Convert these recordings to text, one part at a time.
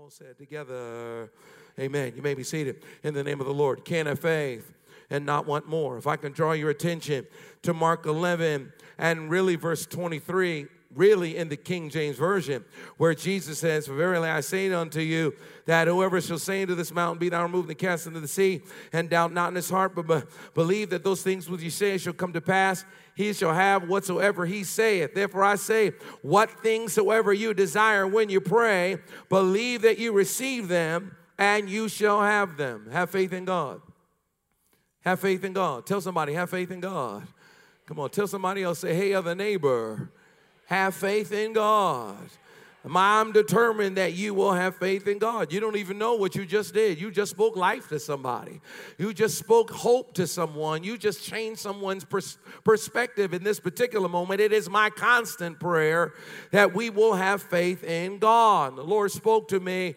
all said together, amen. You may be seated in the name of the Lord. Can't have faith and not want more. If I can draw your attention to Mark 11 and really verse 23, really in the King James Version, where Jesus says, "For verily I say unto you, that whoever shall say unto this mountain, be thou removed and cast into the sea, and doubt not in his heart, but believe that those things which he saith shall come to pass, he shall have whatsoever he saith. Therefore I say, what things soever you desire when you pray, believe that you receive them, and you shall have them." Have faith in God. Have faith in God. Tell somebody, have faith in God. Come on, tell somebody else, say, hey, other neighbor, have faith in God. I'm determined that you will have faith in God. You don't even know what you just did. You just spoke life to somebody. You just spoke hope to someone. You just changed someone's perspective in this particular moment. It is my constant prayer that we will have faith in God. The Lord spoke to me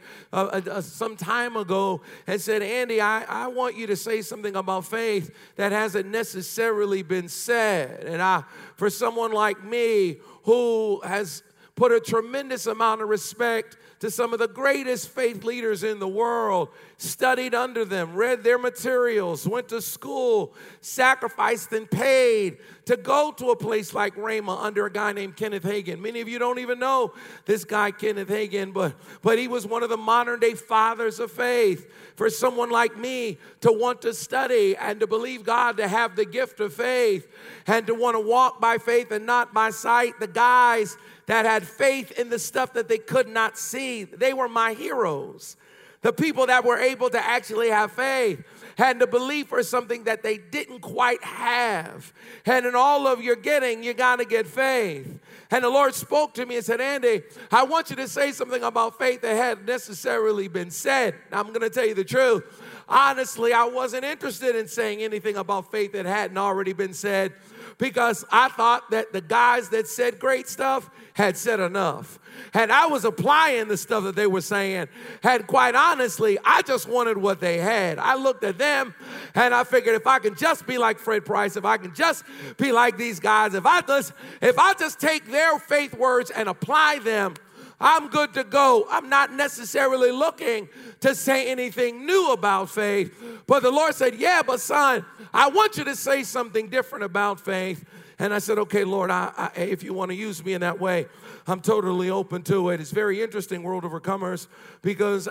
some time ago and said, Andy, I want you to say something about faith that hasn't necessarily been said. And for someone like me who has put a tremendous amount of respect to some of the greatest faith leaders in the world, studied under them, read their materials, went to school, sacrificed and paid to go to a place like Rhema under a guy named Kenneth Hagin. Many of you don't even know this guy, Kenneth Hagin, but he was one of the modern day fathers of faith. For someone like me to want to study and to believe God, to have the gift of faith and to want to walk by faith and not by sight, the guys that had faith in the stuff that they could not see, they were my heroes. The people that were able to actually have faith and to believe for something that they didn't quite have. And in all of your getting, you got to get faith. And the Lord spoke to me and said, Andy, I want you to say something about faith that hadn't necessarily been said. Now, I'm going to tell you the truth. Honestly, I wasn't interested in saying anything about faith that hadn't already been said, because I thought that the guys that said great stuff had said enough. And I was applying the stuff that they were saying. And quite honestly, I just wanted what they had. I looked at them and I figured if I can just be like Fred Price, if I can just be like these guys, if I just take their faith words and apply them, I'm good to go. I'm not necessarily looking to say anything new about faith. But the Lord said, yeah, but son, I want you to say something different about faith. And I said, okay, Lord, if you want to use me in that way, I'm totally open to it. It's very interesting, World Overcomers, because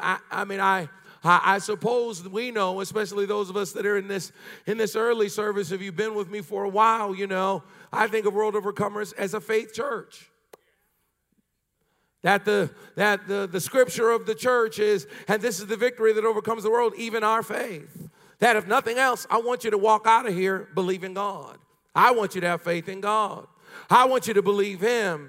I suppose we know, especially those of us that are in this early service, if you've been with me for a while, you know, I think of World Overcomers as a faith church. That the scripture of the church is, and this is the victory that overcomes the world, even our faith. That if nothing else, I want you to walk out of here believing God. I want you to have faith in God. I want you to believe him.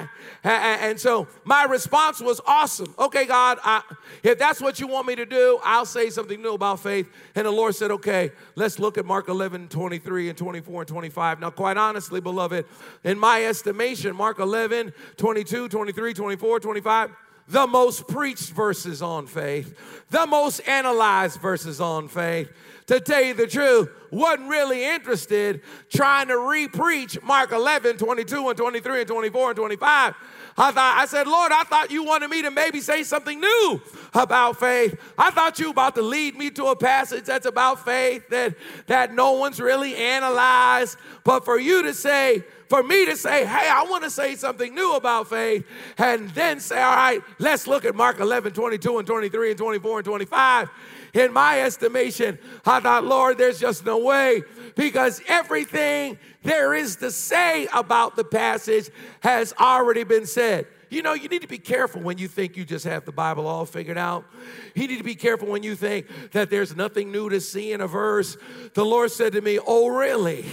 And so my response was awesome. Okay, God, if that's what you want me to do, I'll say something new about faith. And the Lord said, okay, let's look at Mark 11, 23 and 24 and 25. Now, quite honestly, beloved, in my estimation, Mark 11, 22, 23, 24, 25, the most preached verses on faith, the most analyzed verses on faith. To tell you the truth, wasn't really interested trying to re-preach Mark 11, 22 and 23 and 24 and 25. I said, Lord, I thought you wanted me to maybe say something new about faith. I thought you were about to lead me to a passage that's about faith that no one's really analyzed. But for me to say, hey, I want to say something new about faith, and then say, all right, let's look at Mark 11, 22 and 23 and 24 and 25. In my estimation, I thought, Lord, there's just no way, because everything there is to say about the passage has already been said. You know, you need to be careful when you think you just have the Bible all figured out. You need to be careful when you think that there's nothing new to see in a verse. The Lord said to me, oh, really?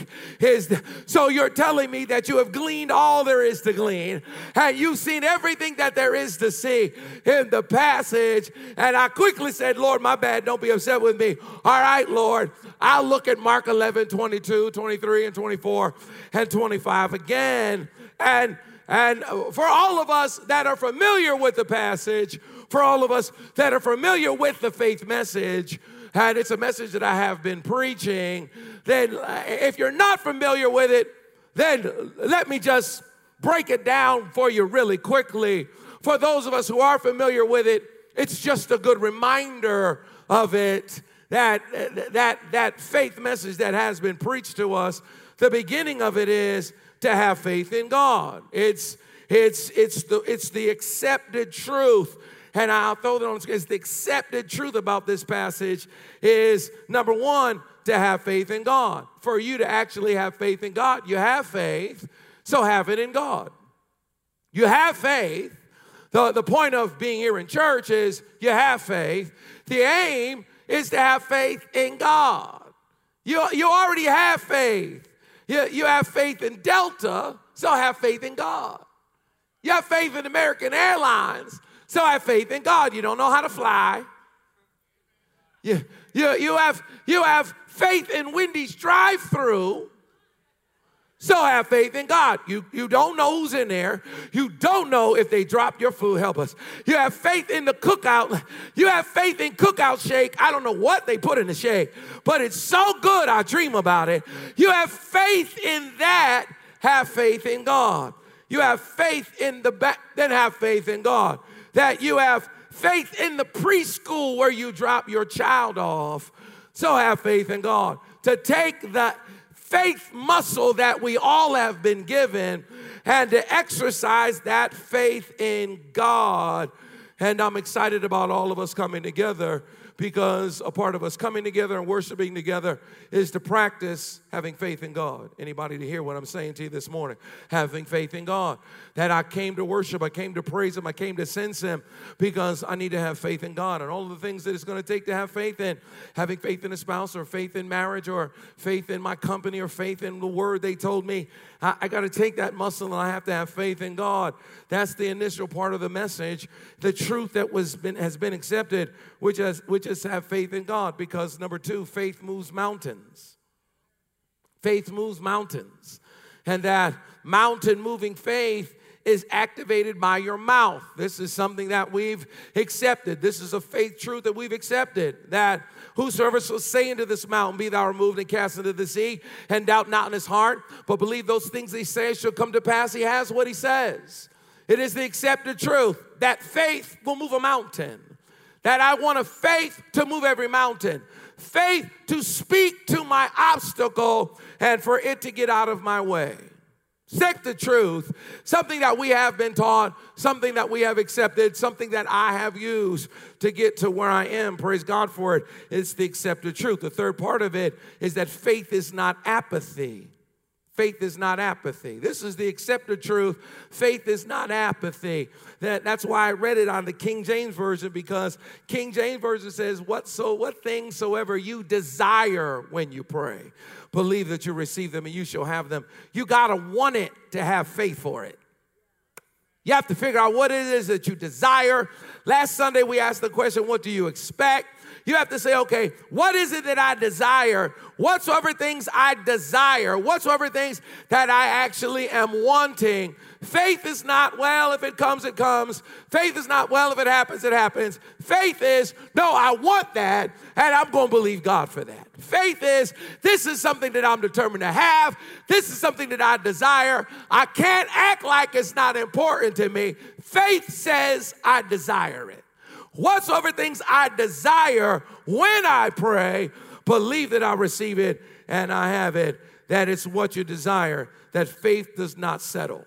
So you're telling me that you have gleaned all there is to glean, and you've seen everything that there is to see in the passage. And I quickly said, Lord, my bad, don't be upset with me. All right, Lord, I'll look at Mark 11, 22, 23, and 24, and 25 again. And for all of us that are familiar with the passage, for all of us that are familiar with the faith message, and it's a message that I have been preaching, then if you're not familiar with it, then let me just break it down for you really quickly. For those of us who are familiar with it, It's just a good reminder of it, that faith message that has been preached to us. The beginning of it is to have faith in God. It's the accepted truth. And I'll throw that on the screen. It's the accepted truth about this passage is, number one, to have faith in God. For you to actually have faith in God, you have faith, so have it in God. You have faith. The point of being here in church is you have faith. The aim is to have faith in God. You already have faith. You have faith in Delta, so have faith in God. You have faith in American Airlines, so have faith in God. You don't know how to fly. You have faith in Wendy's drive-thru, so have faith in God. You don't know who's in there. You don't know if they dropped your food. Help us. You have faith in the cookout. You have faith in cookout shake. I don't know what they put in the shake, but it's so good I dream about it. You have faith in that. Have faith in God. You have faith in the back, then have faith in God. That you have faith in the preschool where you drop your child off, so have faith in God. To take the faith muscle that we all have been given and to exercise that faith in God. And I'm excited about all of us coming together, because a part of us coming together and worshiping together is to practice having faith in God. Anybody to hear what I'm saying to you this morning? Having faith in God. That I came to worship, I came to praise Him, I came to sense Him, because I need to have faith in God. And all of the things that it's going to take to have faith in, having faith in a spouse, or faith in marriage, or faith in my company, or faith in the word they told me. I got to take that muscle, and I have to have faith in God. That's the initial part of the message. The truth that has been accepted, which is have faith in God. Because number two, faith moves mountains. Faith moves mountains. And that mountain moving faith is activated by your mouth. This is something that we've accepted. This is a faith truth that we've accepted. That whosoever shall say unto this mountain, be thou removed and cast into the sea, and doubt not in his heart, but believe those things he says shall come to pass. He has what he says. It is the accepted truth that faith will move a mountain. That I want a faith to move every mountain. Faith to speak to my obstacle and for it to get out of my way. Seek the truth, something that we have been taught, something that we have accepted, something that I have used to get to where I am. Praise God for it. It's the accepted truth. The third part of it is that faith is not apathy. Faith is not apathy. This is the accepted truth. Faith is not apathy. That's why I read it on the King James Version, because King James Version says, what things soever you desire when you pray, believe that you receive them and you shall have them. You got to want it to have faith for it. You have to figure out what it is that you desire. Last Sunday we asked the question, what do you expect? You have to say, okay, what is it that I desire? Whatsoever things I desire, whatsoever things that I actually am wanting. Faith is not, well, if it comes, it comes. Faith is not, well, if it happens, it happens. Faith is, no, I want that, and I'm going to believe God for that. Faith is, this is something that I'm determined to have. This is something that I desire. I can't act like it's not important to me. Faith says I desire it. Whatsoever things I desire when I pray, believe that I receive it and I have it, that it's what you desire, that faith does not settle.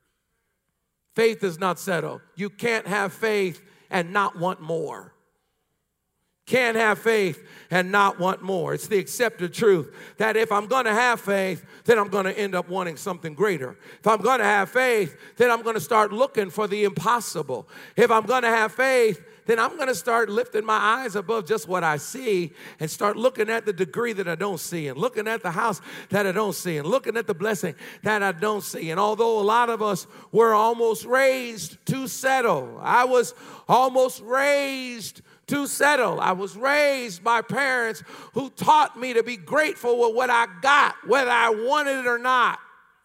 Faith does not settle. You can't have faith and not want more. Can't have faith and not want more. It's the accepted truth that if I'm going to have faith, then I'm going to end up wanting something greater. If I'm going to have faith, then I'm going to start looking for the impossible. If I'm going to have faith, then I'm going to start lifting my eyes above just what I see and start looking at the degree that I don't see, and looking at the house that I don't see, and looking at the blessing that I don't see. And although a lot of us were almost raised to settle, I was almost raised to settle. I was raised by parents who taught me to be grateful with what I got, whether I wanted it or not.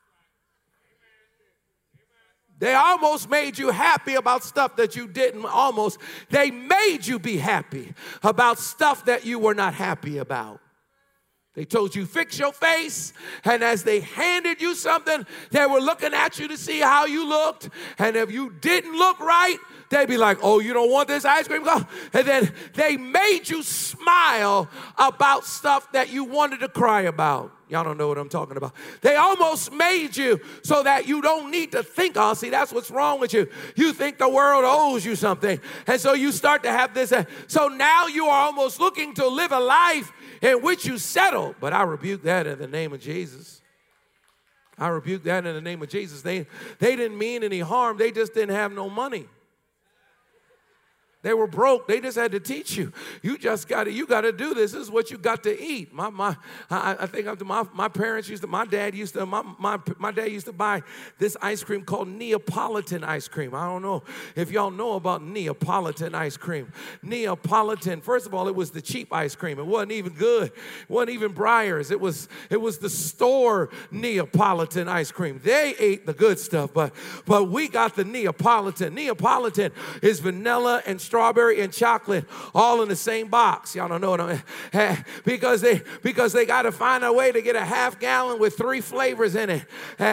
They almost made you happy about stuff that you didn't almost. They made you be happy about stuff that you were not happy about. They told you, fix your face. And as they handed you something, they were looking at you to see how you looked. And if you didn't look right, they'd be like, oh, you don't want this ice cream? And then they made you smile about stuff that you wanted to cry about. Y'all don't know what I'm talking about. They almost made you so that you don't need to think. Oh, see, that's what's wrong with you. You think the world owes you something. And so you start to have this. So now you are almost looking to live a life in which you settle. But I rebuke that in the name of Jesus. I rebuke that in the name of Jesus. They didn't mean any harm. They just didn't have no money. They were broke. They just had to teach you. You got to do this. This is what you got to eat. I think my parents used to, my dad used to buy this ice cream called Neapolitan ice cream. I don't know if y'all know about Neapolitan ice cream. Neapolitan, first of all, it was the cheap ice cream. It wasn't even good. It wasn't even Breyers. It was the store Neapolitan ice cream. They ate the good stuff, but we got the Neapolitan. Neapolitan is vanilla and strawberry and chocolate all in the same box. Y'all don't know what I mean? Because they got to find a way to get a half gallon with 3 flavors in it.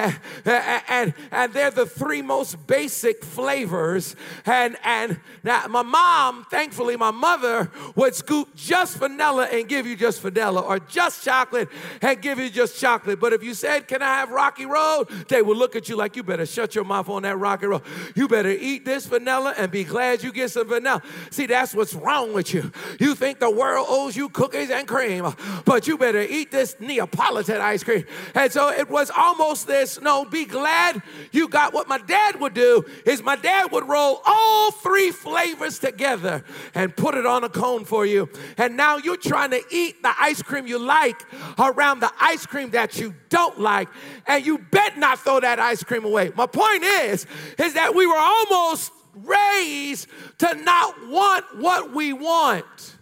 And they're the 3 most basic flavors. And now my mom, thankfully my mother, would scoop just vanilla and give you just vanilla, or just chocolate and give you just chocolate. But if you said, can I have Rocky Road? They would look at you like, you better shut your mouth on that Rocky Road. You better eat this vanilla and be glad you get some vanilla. See, that's what's wrong with you. You think the world owes you cookies and cream, but you better eat this Neapolitan ice cream. And so it was almost this, no, be glad you got. What my dad would do is my dad would roll all 3 flavors together and put it on a cone for you. And now you're trying to eat the ice cream you like around the ice cream that you don't like, and you bet not throw that ice cream away. My point is that we were almost raised to not want what we want,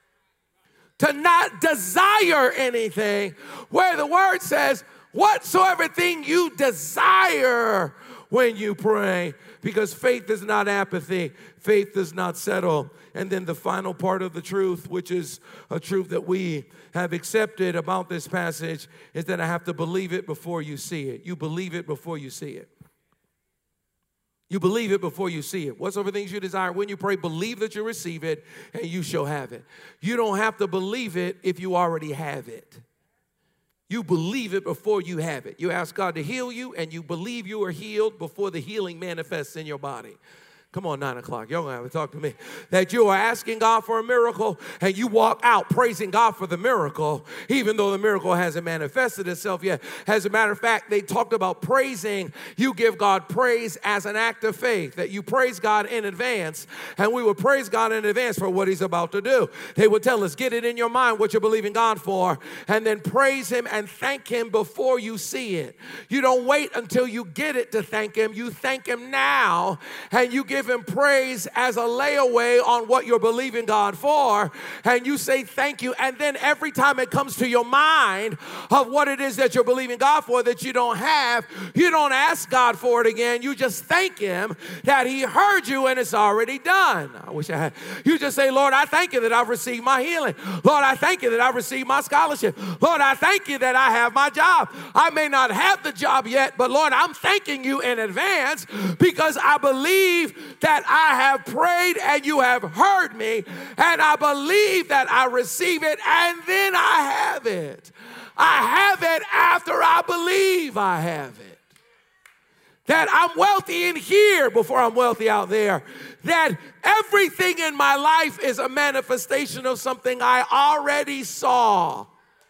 to not desire anything, where the word says, whatsoever thing you desire when you pray, because faith is not apathy, faith does not settle. And then the final part of the truth, which is a truth that we have accepted about this passage, is that I have to believe it before you see it. You believe it before you see it. You believe it before you see it. Whatsoever things you desire when you pray, believe that you receive it and you shall have it. You don't have to believe it if you already have it. You believe it before you have it. You ask God to heal you, and you believe you are healed before the healing manifests in your body. Come on, 9 o'clock. Y'all gonna have to talk to me. That you are asking God for a miracle, and you walk out praising God for the miracle, even though the miracle hasn't manifested itself yet. As a matter of fact, they talked about praising. You give God praise as an act of faith, that you praise God in advance, and we would praise God in advance for what he's about to do. They would tell us, get it in your mind what you're believing God for, and then praise him and thank him before you see it. You don't wait until you get it to thank him. You thank him now, and you give him praise as a layaway on what you're believing God for, and you say thank you. And then every time it comes to your mind of what it is that you're believing God for that you don't have, you don't ask God for it again. You just thank him that he heard you and it's already done. I wish I had. You just say, Lord, I thank you that I've received my healing. Lord, I thank you that I've received my scholarship. Lord, I thank you that I have my job. I may not have the job yet, but Lord, I'm thanking you in advance because I believe that I have prayed and you have heard me, and I believe that I receive it, and then I have it. I have it after I believe I have it. That I'm wealthy in here before I'm wealthy out there. That everything in my life is a manifestation of something I already saw.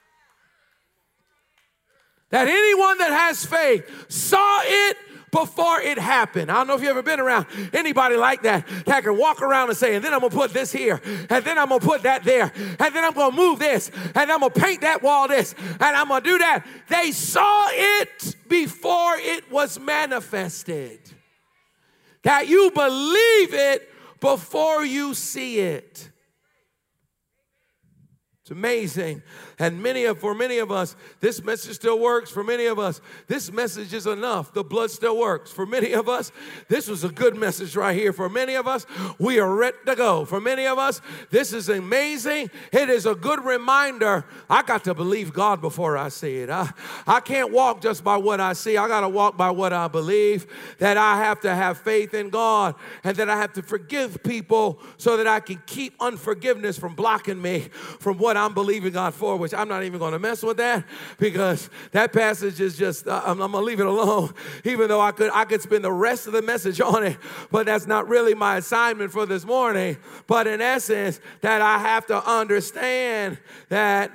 That anyone that has faith saw it before it happened. I don't know if you've ever been around anybody like that can walk around and say, and then I'm going to put this here, and then I'm going to put that there, and then I'm going to move this, and I'm going to paint that wall this, and I'm going to do that. They saw it before it was manifested. That you believe it before you see it. It's amazing. And for many of us, this message still works. For many of us, this message is enough. The blood still works. For many of us, this was a good message right here. For many of us, we are ready to go. For many of us, this is amazing. It is a good reminder. I got to believe God before I see it. I can't walk just by what I see. I got to walk by what I believe, that I have to have faith in God, and that I have to forgive people so that I can keep unforgiveness from blocking me from what I'm believing God for, which I'm not even going to mess with that, because that passage is just, I'm going to leave it alone, even though I could spend the rest of the message on it, but that's not really my assignment for this morning. But in essence, that I have to understand that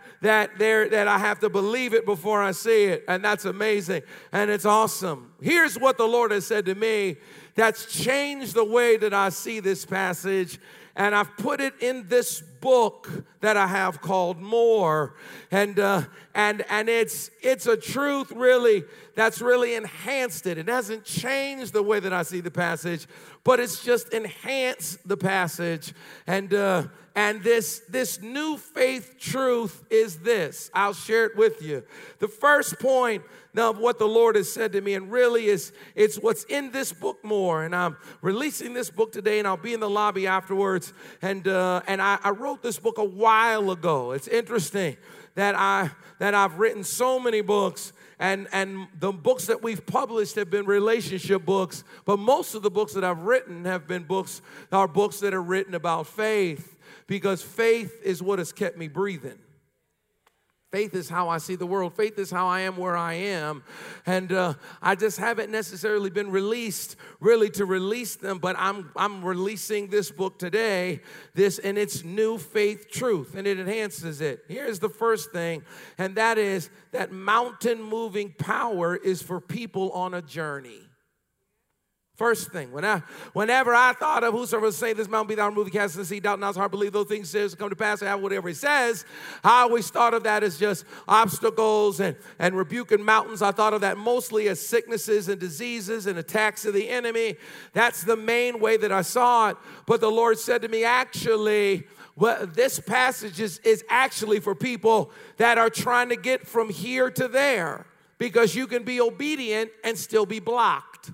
I have to believe it before I see it, and that's amazing, and it's awesome. Here's what the Lord has said to me that's changed the way that I see this passage. And I've put it in this book that I have called More, and it's a truth really that's really enhanced it. It hasn't changed the way that I see the passage, but it's just enhanced the passage. And this new faith truth is this. I'll share it with you. The first point of what the Lord has said to me, and really it's what's in this book More. And I'm releasing this book today, and I'll be in the lobby afterwards. And I wrote this book a while ago. It's interesting that I've written so many books, and the books that we've published have been relationship books, but most of the books that I've written are books that are written about faith, because faith is what has kept me breathing. Faith is how I see the world. Faith is how I am where I am. And I just haven't necessarily been released really to release them, but I'm releasing this book today, and it's new faith truth, and it enhances it. Here's the first thing, and that is that mountain moving power is for people on a journey. First thing, whenever I thought of whosoever say this mountain be thou removed, cast in the sea, doubt not his heart, believe those things says come to pass, and have whatever he says, I always thought of that as just obstacles and rebuking mountains. I thought of that mostly as sicknesses and diseases and attacks of the enemy. That's the main way that I saw it. But the Lord said to me, actually, this passage is actually for people that are trying to get from here to there, because you can be obedient and still be blocked.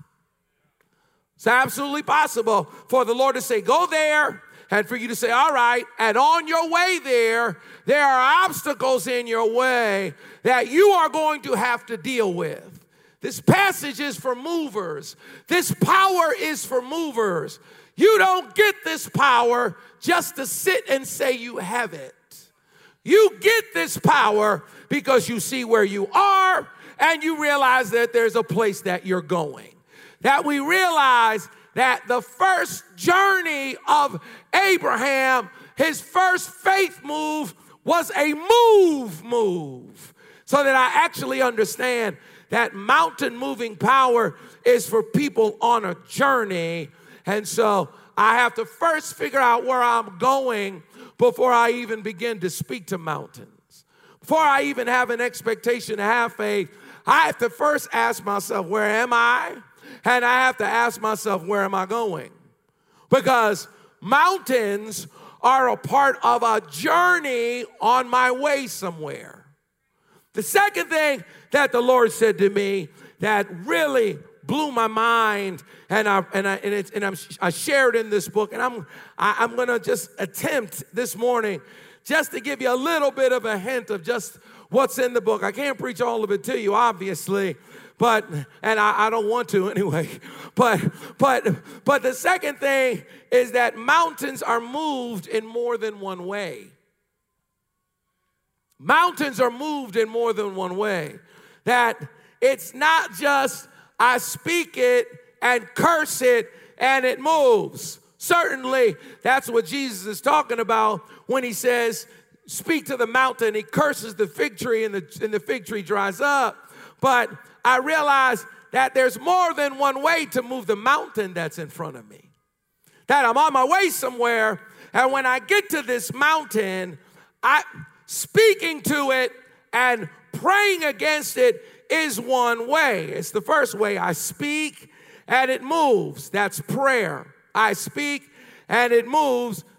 It's absolutely possible for the Lord to say, go there, and for you to say, all right, and on your way there are obstacles in your way that you are going to have to deal with. This passage is for movers. This power is for movers. You don't get this power just to sit and say you have it. You get this power because you see where you are, and you realize that there's a place that you're going. That we realize that the first journey of Abraham, his first faith move was a move. So that I actually understand that mountain moving power is for people on a journey. And so I have to first figure out where I'm going before I even begin to speak to mountains. Before I even have an expectation to have faith, I have to first ask myself, where am I? And I have to ask myself, where am I going? Because mountains are a part of a journey on my way somewhere. The second thing that the Lord said to me that really blew my mind, and I shared in this book, and I'm going to just attempt this morning just to give you a little bit of a hint of just what's in the book. I can't preach all of it to you, obviously. And I don't want to anyway. But the second thing is that mountains are moved in more than one way. Mountains are moved in more than one way. That it's not just I speak it and curse it and it moves. Certainly, that's what Jesus is talking about when he says, speak to the mountain. He curses the fig tree and the fig tree dries up. But I realize that there's more than one way to move the mountain that's in front of me. That I'm on my way somewhere, and when I get to this mountain, speaking to it and praying against it is one way. It's the first way. I speak and it moves. That's prayer. I speak and it moves.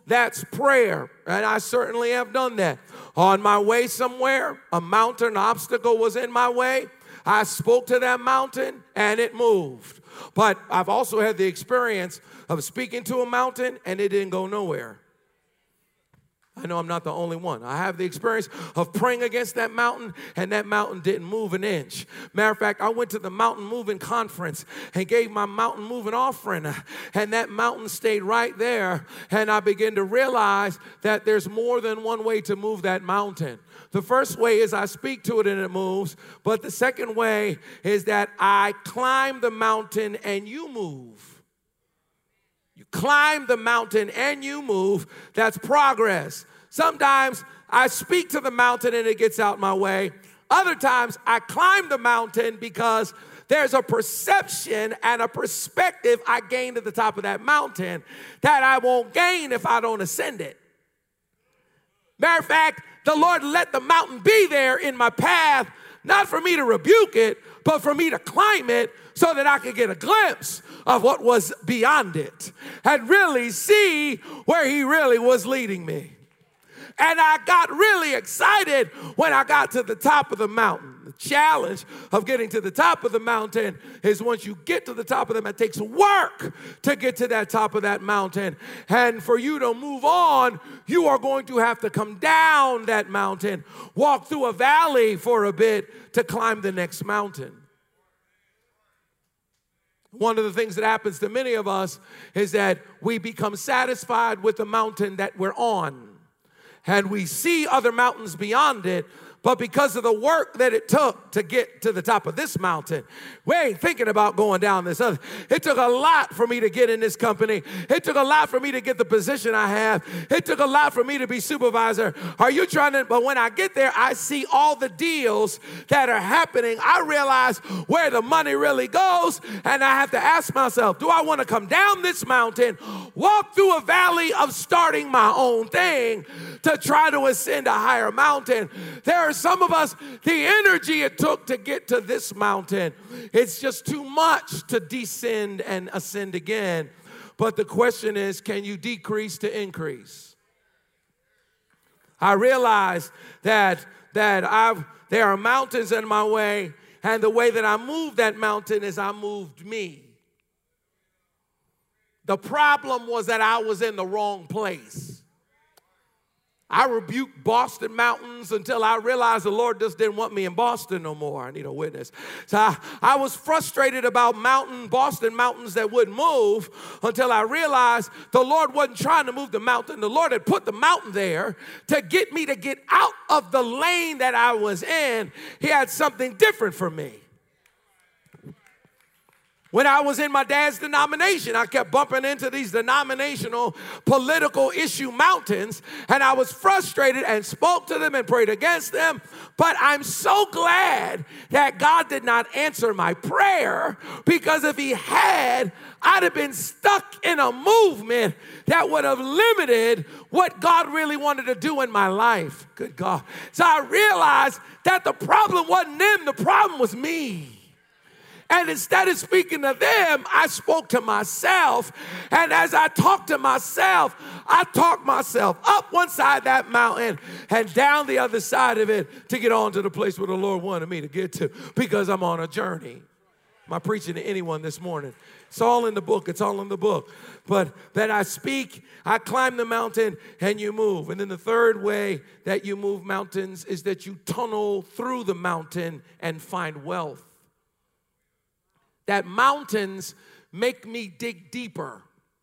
That's prayer. And I certainly have done that. On my way somewhere, a mountain obstacle was in my way. I spoke to that mountain and it moved. But I've also had the experience of speaking to a mountain and it didn't go nowhere. I know I'm not the only one. I have the experience of praying against that mountain, and that mountain didn't move an inch. Matter of fact, I went to the mountain moving conference and gave my mountain moving offering, and that mountain stayed right there, and I began to realize that there's more than one way to move that mountain. The first way is I speak to it and it moves, but the second way is that I climb the mountain and you move. You climb the mountain and you move. That's progress. Sometimes I speak to the mountain and it gets out my way. Other times I climb the mountain because there's a perception and a perspective I gained at the top of that mountain that I won't gain if I don't ascend it. Matter of fact, the Lord let the mountain be there in my path, not for me to rebuke it, but for me to climb it so that I could get a glimpse of what was beyond it and really see where he really was leading me. And I got really excited when I got to the top of the mountain. The challenge of getting to the top of the mountain is once you get to the top of the mountain, it takes work to get to that top of that mountain. And for you to move on, you are going to have to come down that mountain, walk through a valley for a bit to climb the next mountain. One of the things that happens to many of us is that we become satisfied with the mountain that we're on. And we see other mountains beyond it, but because of the work that it took to get to the top of this mountain, we ain't thinking about going down this other. It took a lot for me to get in this company. It took a lot for me to get the position I have. It took a lot for me to be supervisor. Are you trying to, but when I get there, I see all the deals that are happening. I realize where the money really goes, and I have to ask myself, do I want to come down this mountain, walk through a valley of starting my own thing to try to ascend a higher mountain? There are some of us, the energy it took to get to this mountain, it's just too much to descend and ascend again. But the question is, can you decrease to increase? I realize that there are mountains in my way, and the way that I move that mountain is I moved me. The problem was that I was in the wrong place. I rebuked Boston mountains until I realized the Lord just didn't want me in Boston no more. I need a witness. So I was frustrated about Boston mountains that wouldn't move until I realized the Lord wasn't trying to move the mountain. The Lord had put the mountain there to get me to get out of the lane that I was in. He had something different for me. When I was in my dad's denomination, I kept bumping into these denominational political issue mountains, and I was frustrated and spoke to them and prayed against them. But I'm so glad that God did not answer my prayer, because if he had, I'd have been stuck in a movement that would have limited what God really wanted to do in my life. Good God. So I realized that the problem wasn't them, the problem was me. And instead of speaking to them, I spoke to myself. And as I talked to myself, I talked myself up one side of that mountain and down the other side of it to get on to the place where the Lord wanted me to get to, because I'm on a journey. Am I preaching to anyone this morning? It's all in the book. It's all in the book. But that I speak, I climb the mountain, and you move. And then the third way that you move mountains is that you tunnel through the mountain and find wealth. That mountains make me dig deeper.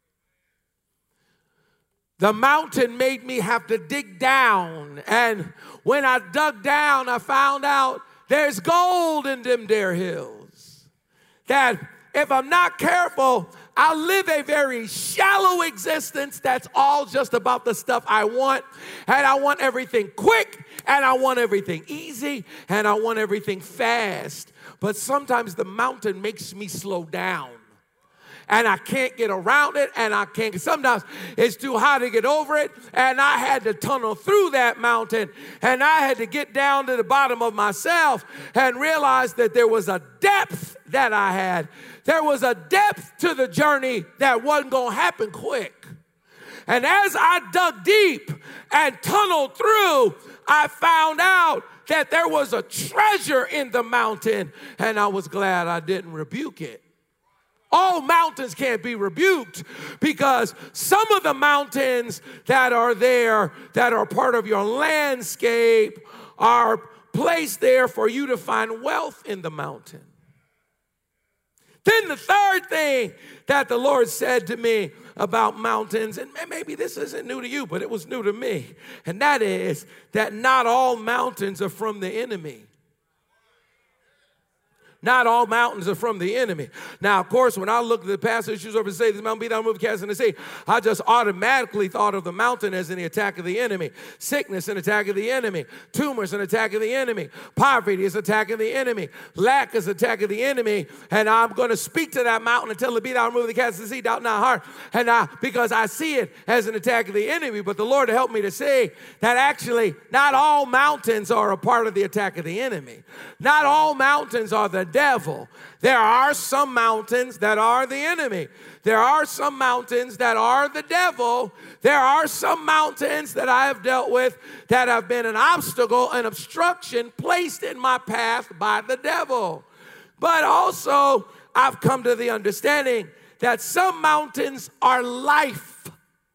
The mountain made me have to dig down. And when I dug down, I found out there's gold in them there hills. That if I'm not careful, I'll live a very shallow existence that's all just about the stuff I want. And I want everything quick, and I want everything easy, and I want everything fast. But sometimes the mountain makes me slow down. And I can't get around it, and I can't. Sometimes it's too high to get over it, and I had to tunnel through that mountain, and I had to get down to the bottom of myself and realize that there was a depth that I had. There was a depth to the journey that wasn't going to happen quick. And as I dug deep and tunneled through, I found out that there was a treasure in the mountain, and I was glad I didn't rebuke it. All mountains can't be rebuked, because some of the mountains that are there, that are part of your landscape, are placed there for you to find wealth in the mountain. Then the third thing that the Lord said to me about mountains, and maybe this isn't new to you, but it was new to me, and that is that not all mountains are from the enemy. Not all mountains are from the enemy. Now, of course, when I looked at the passage, over to say, this mountain be thou moved, cast in the sea, I just automatically thought of the mountain as an attack of the enemy. Sickness, an attack of the enemy. Tumors, an attack of the enemy. Poverty is attack of the enemy. Lack is attack of the enemy. And I'm going to speak to that mountain until it be thou removed, cast in the sea, doubt not heart. And because I see it as an attack of the enemy, but the Lord helped me to see that actually not all mountains are a part of the attack of the enemy. Not all mountains are the devil. There are some mountains that are the enemy. There are some mountains that are the devil. There are some mountains that I have dealt with that have been an obstacle, an obstruction placed in my path by the devil. But also, I've come to the understanding that some mountains are life.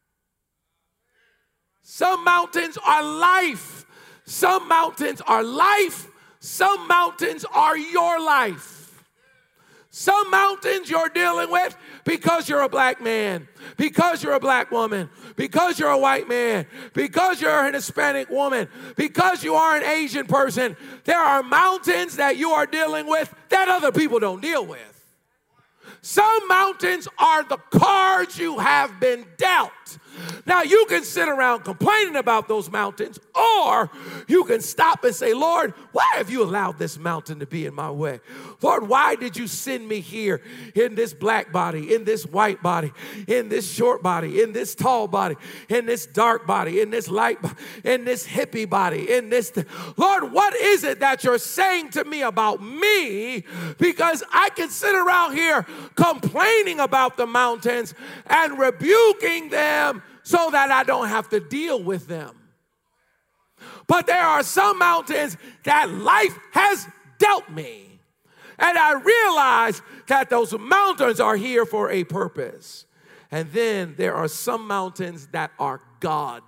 Some mountains are life. Some mountains are life. Some mountains are your life. Some mountains you're dealing with because you're a black man, because you're a black woman, because you're a white man, because you're an Hispanic woman, because you are an Asian person. There are mountains that you are dealing with that other people don't deal with. Some mountains are the cards you have been dealt. Now, you can sit around complaining about those mountains, or you can stop and say, Lord, why have you allowed this mountain to be in my way? Lord, why did you send me here in this black body, in this white body, in this short body, in this tall body, in this dark body, in this light body, in this hippie body, in this... Lord, what is it that you're saying to me about me? Because I can sit around here complaining about the mountains and rebuking them so that I don't have to deal with them. But there are some mountains that life has dealt me. And I realize that those mountains are here for a purpose. And then there are some mountains that are God.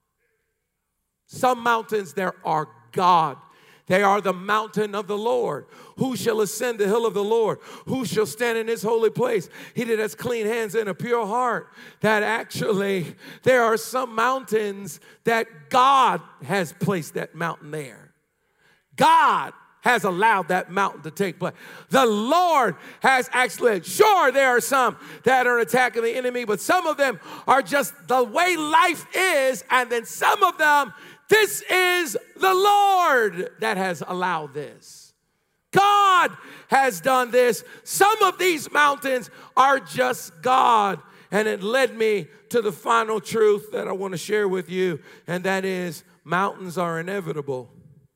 Some mountains there are God. They are the mountain of the Lord. Who shall ascend the hill of the Lord? Who shall stand in his holy place? He that has clean hands and a pure heart. That actually there are some mountains that God has placed that mountain there. God has allowed that mountain to take place. The Lord has actually, sure, there are some that are attacking the enemy, but some of them are just the way life is, and then some of them, this is the Lord that has allowed this. God has done this. Some of these mountains are just God. And it led me to the final truth that I want to share with you, and that is mountains are inevitable.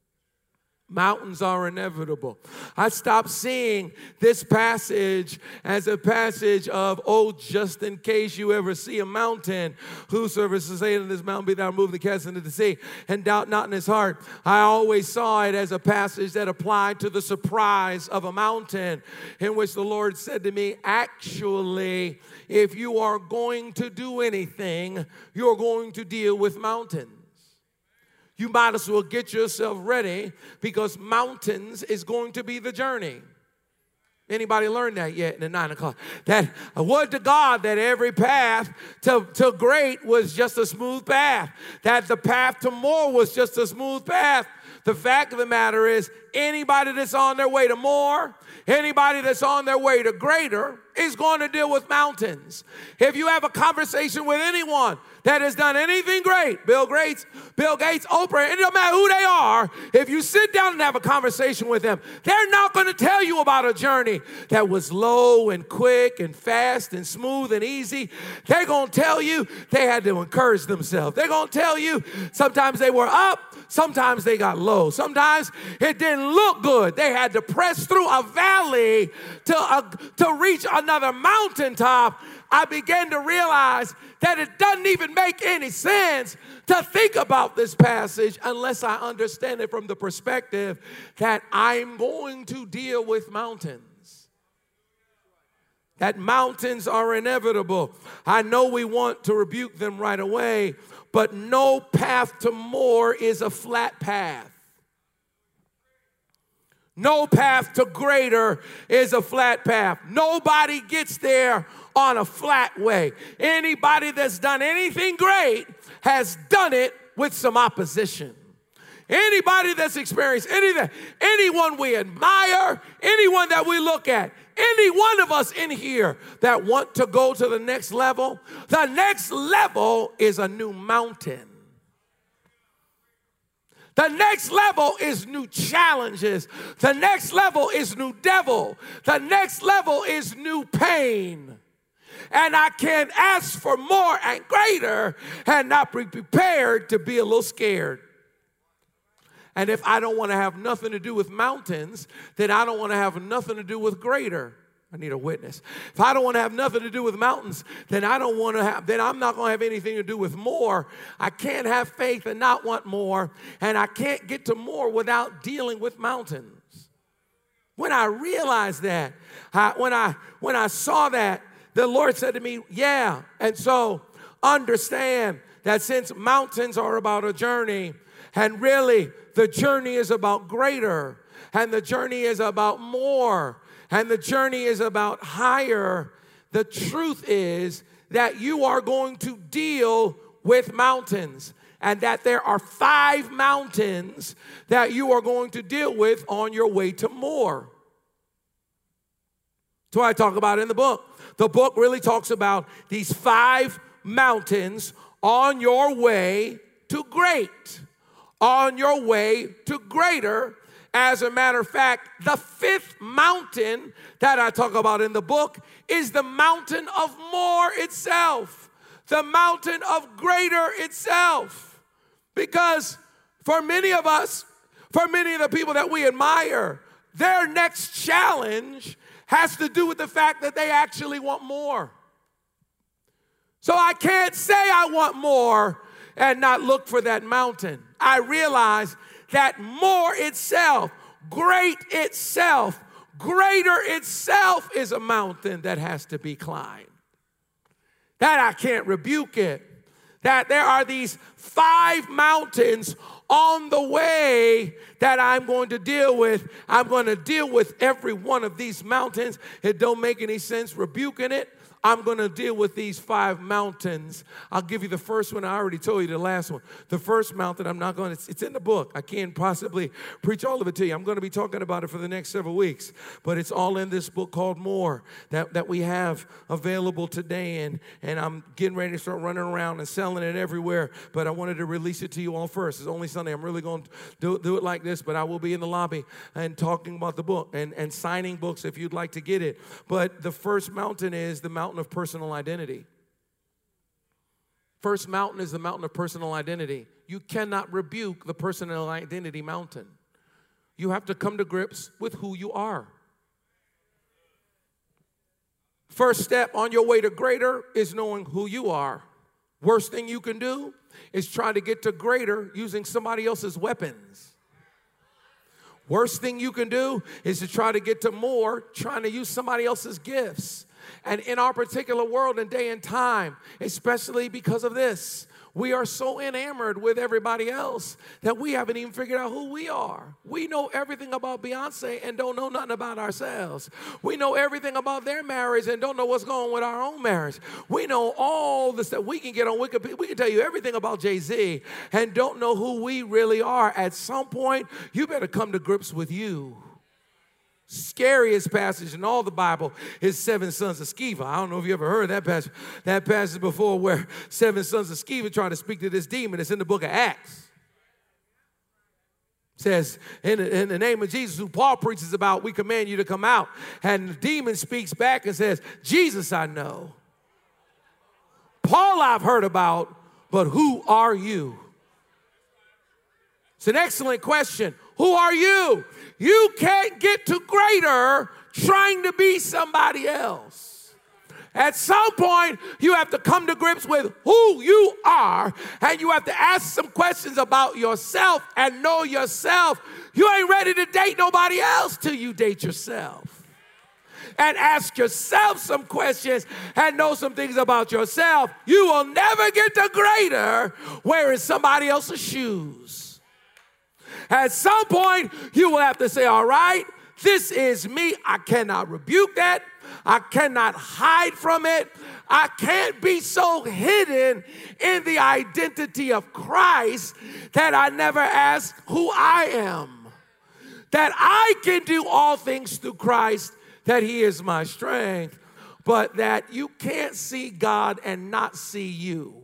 Mountains are inevitable. I stopped seeing this passage as a passage of, oh, just in case you ever see a mountain, whosoever shall say to this mountain, be thou removed and cast into the sea, and doubt not in his heart. I always saw it as a passage that applied to the surprise of a mountain, in which the Lord said to me, actually, if you are going to do anything, you're going to deal with mountains. You might as well get yourself ready, because mountains is going to be the journey. Anybody learned that yet in the 9 o'clock? That I would to God that every path to great was just a smooth path. That the path to more was just a smooth path. The fact of the matter is, anybody that's on their way to more, anybody that's on their way to greater is going to deal with mountains. If you have a conversation with anyone that has done anything great, Bill Gates, Oprah, it don't matter who they are, if you sit down and have a conversation with them, they're not going to tell you about a journey that was low and quick and fast and smooth and easy. They're going to tell you they had to encourage themselves. They're going to tell you sometimes they were up, sometimes they got low. Sometimes it didn't didn't look good. They had to press through a valley to reach another mountaintop. I began to realize that it doesn't even make any sense to think about this passage unless I understand it from the perspective that I'm going to deal with mountains. That mountains are inevitable. I know we want to rebuke them right away, but no path to more is a flat path. No path to greater is a flat path. Nobody gets there on a flat way. Anybody that's done anything great has done it with some opposition. Anybody that's experienced anything, anyone we admire, anyone that we look at, any one of us in here that want to go to the next level is a new mountain. The next level is new challenges. The next level is new devil. The next level is new pain. And I can't ask for more and greater and not be prepared to be a little scared. And if I don't want to have nothing to do with mountains, then I don't want to have nothing to do with greater. I need a witness. If I don't want to have nothing to do with mountains, then I'm not going to have anything to do with more. I can't have faith and not want more, and I can't get to more without dealing with mountains. When I realized that, when I saw that, the Lord said to me, yeah. And so understand that since mountains are about a journey, and really the journey is about greater, and the journey is about more, and the journey is about higher, the truth is that you are going to deal with mountains, and that there are 5 mountains that you are going to deal with on your way to more. That's what I talk about in the book. The book really talks about these 5 mountains on your way to great, on your way to greater. As a matter of fact, the 5th mountain that I talk about in the book is the mountain of more itself, the mountain of greater itself. Because for many of us, for many of the people that we admire, their next challenge has to do with the fact that they actually want more. So I can't say I want more and not look for that mountain. I realize that more itself, great itself, greater itself is a mountain that has to be climbed. That I can't rebuke it. That there are these 5 mountains on the way that I'm going to deal with. I'm going to deal with every one of these mountains. It don't make any sense rebuking it. I'm going to deal with these 5 mountains. I'll give you the first one. I already told you the last one. The first mountain, I'm not going to, it's in the book. I can't possibly preach all of it to you. I'm going to be talking about it for the next several weeks. But it's all in this book called More that we have available today. And I'm getting ready to start running around and selling it everywhere. But I wanted to release it to you all first. It's only Sunday. I'm really going to do it like this. But I will be in the lobby and talking about the book and signing books if you'd like to get it. But the first mountain is the mountain of personal identity. First mountain is the mountain of personal identity. You cannot rebuke the personal identity mountain. You have to come to grips with who you are. First step on your way to greater is knowing who you are. Worst thing you can do is try to get to greater using somebody else's weapons. Worst thing you can do is to try to get to more trying to use somebody else's gifts. And in our particular world and day and time, especially because of this, we are so enamored with everybody else that we haven't even figured out who we are. We know everything about Beyonce and don't know nothing about ourselves. We know everything about their marriage and don't know what's going on with our own marriage. We know all the stuff. We can get on Wikipedia. We can tell you everything about Jay-Z and don't know who we really are. At some point, you better come to grips with you. Scariest passage in all the Bible is 7 sons of Sceva. I don't know if you ever heard that passage before where 7 sons of Sceva try to speak to this demon. It's in the book of Acts. It says, in the name of Jesus, who Paul preaches about, we command you to come out. And the demon speaks back and says, Jesus I know. Paul I've heard about, but who are you? It's an excellent question. Who are you? You can't get to greater trying to be somebody else. At some point, you have to come to grips with who you are, and you have to ask some questions about yourself and know yourself. You ain't ready to date nobody else till you date yourself. And ask yourself some questions and know some things about yourself. You will never get to greater wearing somebody else's shoes. At some point, you will have to say, all right, this is me. I cannot rebuke that. I cannot hide from it. I can't be so hidden in the identity of Christ that I never ask who I am. That I can do all things through Christ, that he is my strength, but that you can't see God and not see you.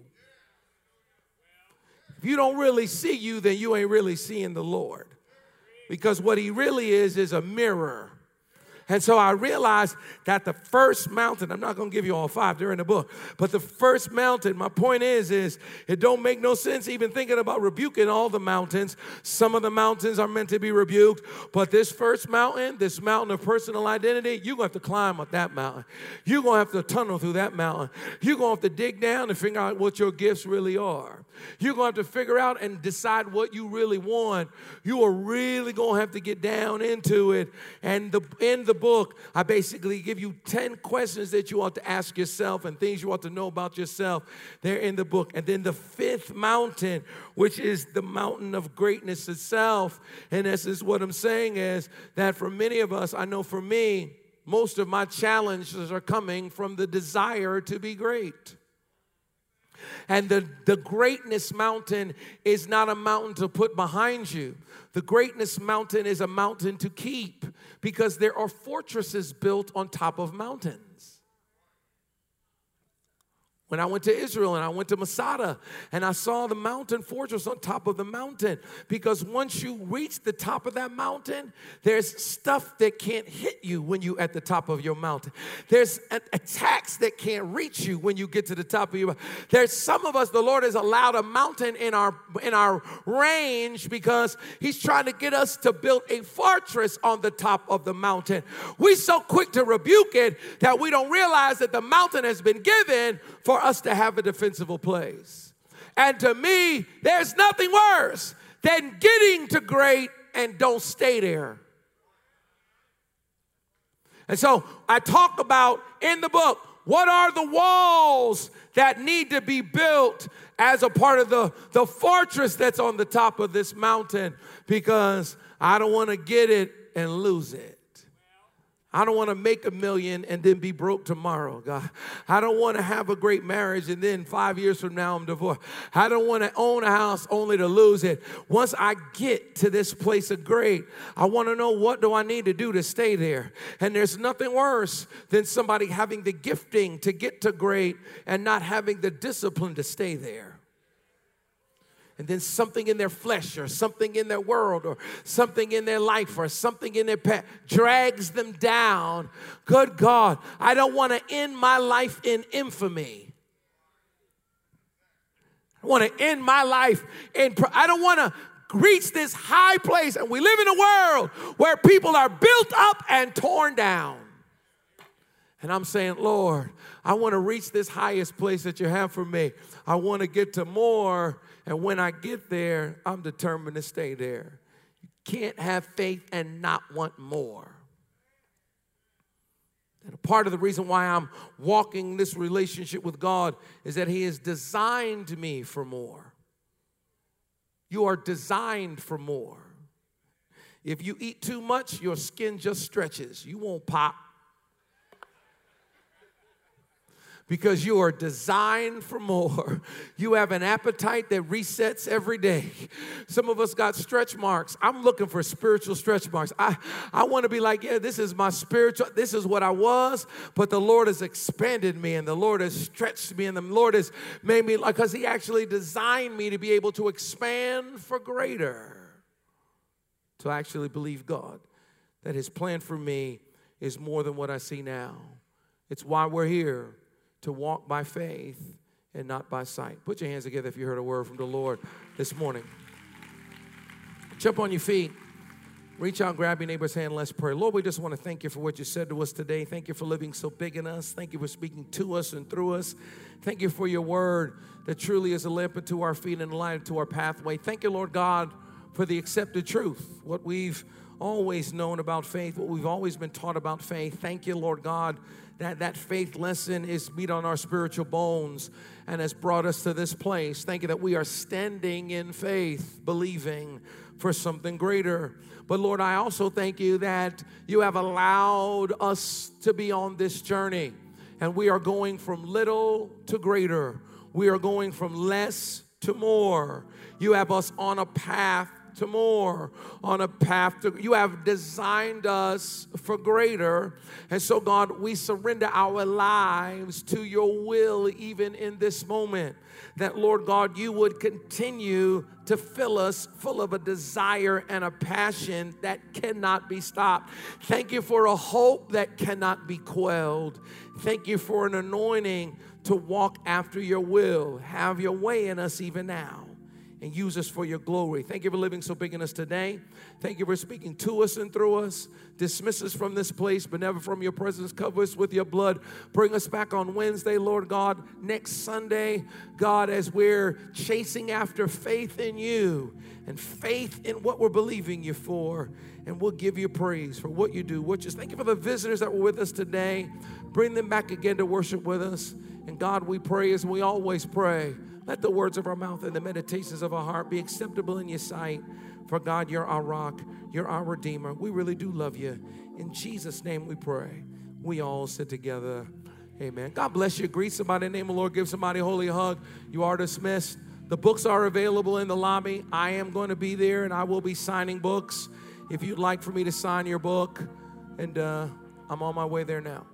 If you don't really see you, then you ain't really seeing the Lord. Because what he really is a mirror. And so I realized that the first mountain, I'm not going to give you all 5, they're in the book, but the first mountain, my point is it don't make no sense even thinking about rebuking all the mountains. Some of the mountains are meant to be rebuked, but this first mountain, this mountain of personal identity, you're going to have to climb up that mountain. You're going to have to tunnel through that mountain. You're going to have to dig down and figure out what your gifts really are. You're going to have to figure out and decide what you really want. You are really going to have to get down into it. And in the book, I basically give you 10 questions that you ought to ask yourself and things you ought to know about yourself. They're in the book. And then the 5th mountain, which is the mountain of greatness itself. In essence, what I'm saying is that for many of us, I know for me, most of my challenges are coming from the desire to be great. And the greatness mountain is not a mountain to put behind you. The greatness mountain is a mountain to keep, because there are fortresses built on top of mountains. When I went to Israel and I went to Masada and I saw the mountain fortress on top of the mountain, because once you reach the top of that mountain, there's stuff that can't hit you when you're at the top of your mountain. There's attacks that can't reach you when you get to the top of your mountain. There's some of us, the Lord has allowed a mountain in our range because he's trying to get us to build a fortress on the top of the mountain. We're so quick to rebuke it that we don't realize that the mountain has been given for us to have a defensible place. And to me, there's nothing worse than getting to great and don't stay there. And so I talk about in the book, what are the walls that need to be built as a part of the fortress that's on the top of this mountain, because I don't want to get it and lose it. I don't want to make $1 million and then be broke tomorrow, God. I don't want to have a great marriage and then 5 years from now I'm divorced. I don't want to own a house only to lose it. Once I get to this place of great, I want to know, what do I need to do to stay there? And there's nothing worse than somebody having the gifting to get to great and not having the discipline to stay there. And then something in their flesh or something in their world or something in their life or something in their past drags them down. Good God, I don't want to end my life in infamy. I want to end my life I don't want to reach this high place. And we live in a world where people are built up and torn down. And I'm saying, Lord, I want to reach this highest place that you have for me. I want to get to more. And when I get there, I'm determined to stay there. You can't have faith and not want more. And a part of the reason why I'm walking this relationship with God is that he has designed me for more. You are designed for more. If you eat too much, your skin just stretches. You won't pop. Because you are designed for more. You have an appetite that resets every day. Some of us got stretch marks. I'm looking for spiritual stretch marks. I want to be like, yeah, this is my spiritual, this is what I was, but the Lord has expanded me and the Lord has stretched me and the Lord has made me, because he actually designed me to be able to expand for greater. To actually believe God, that his plan for me is more than what I see now. It's why we're here. To walk by faith and not by sight. Put your hands together if you heard a word from the Lord this morning. Jump on your feet. Reach out, grab your neighbor's hand, let's pray. Lord, we just want to thank you for what you said to us today. Thank you for living so big in us. Thank you for speaking to us and through us. Thank you for your word that truly is a lamp unto our feet and a light to our pathway. Thank you, Lord God, for the accepted truth, what we've always known about faith, what we've always been taught about faith. Thank you, Lord God, that faith lesson is meat on our spiritual bones and has brought us to this place. Thank you that we are standing in faith, believing for something greater. But Lord, I also thank you that you have allowed us to be on this journey, and we are going from little to greater. We are going from less to more. You have us on a path to more, on a path to, you have designed us for greater. And so, God, we surrender our lives to your will even in this moment. That, Lord God, you would continue to fill us full of a desire and a passion that cannot be stopped. Thank you for a hope that cannot be quelled. Thank you for an anointing to walk after your will. Have your way in us even now, and use us for your glory. Thank you for living so big in us today. Thank you for speaking to us and through us. Dismiss us from this place, but never from your presence. Cover us with your blood. Bring us back on Wednesday, Lord God. Next Sunday, God, as we're chasing after faith in you and faith in what we're believing you for. And we'll give you praise for what you do. Thank you for the visitors that were with us today. Bring them back again to worship with us. And God, we pray as we always pray. Let the words of our mouth and the meditations of our heart be acceptable in your sight. For God, you're our rock. You're our Redeemer. We really do love you. In Jesus' name we pray. We all sit together. Amen. God bless you. Greet somebody in the name of the Lord. Give somebody a holy hug. You are dismissed. The books are available in the lobby. I am going to be there, and I will be signing books. If you'd like for me to sign your book, and I'm on my way there now.